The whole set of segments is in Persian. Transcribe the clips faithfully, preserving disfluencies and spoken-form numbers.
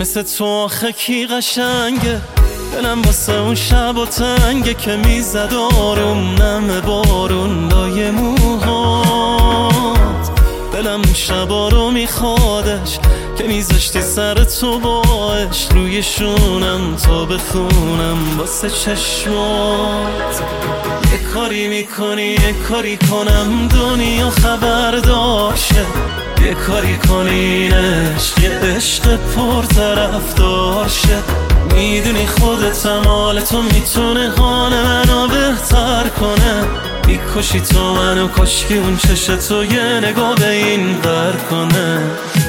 مثل تو آخه کی قشنگه؟ دلم واسه اون شب و تنگه که میزد آروم نم بارون لای موهات. دلم اون شبا رو میخوادش که میذاشتی سر تو باش روی شونم تا بخونم واسه چشمات. یه کاری میکنی یه کاری کنم دنیا خبردار شه، یه کاری کنی این عشق یه عشق پر طرفدار شه. میدونی خودتم حال تو میتونه حال منو بهتر کنه. میکشی تو منو کاشکی اون چشه تو یه نگاه به این ور کنه.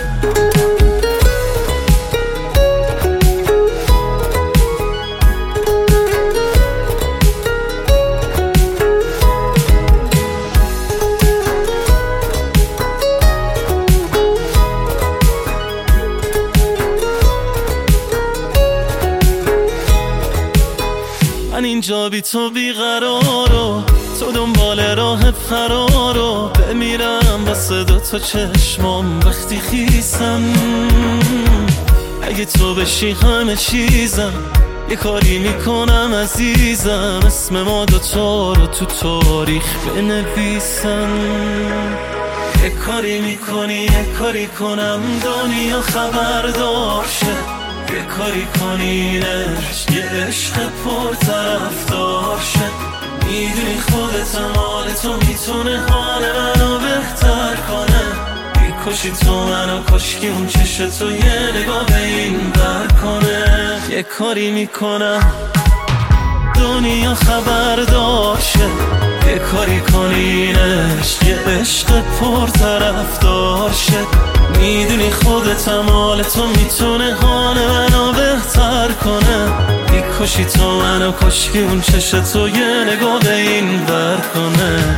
من اینجا بی تو بیقرارو، تو دنبال راه فرارو. بمیرم واسه دوتا چشمام وقتی خیسم. اگه تو بشی همه چیزم، یه کاری میکنم عزیزم اسم ما دوتا رو تو تاریخ بنویسم. یه کاری میکنی یه کاری کنم دنیا خبردار شه، یه کاری کنی عشق یه عشق پر طرفدار شه. میدونی خودتم حال تو میتونه حال منو بهتر کنه. میکشی تو منو کاشکی اون چشه تو یه نگاه به این ور کنه. یه کاری میکنم دنیا خبردار شه، یه کاری کنی عشق یه عشق پر طرفدار شه. میدونی خودتم حال تو میتونه حال منو بهتر کنه. میکشی تو منو کاشکی اون چشه تو یه نگاه به این ور کنه.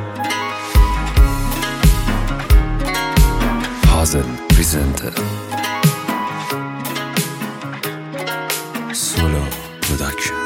Hazel presented Solo Production.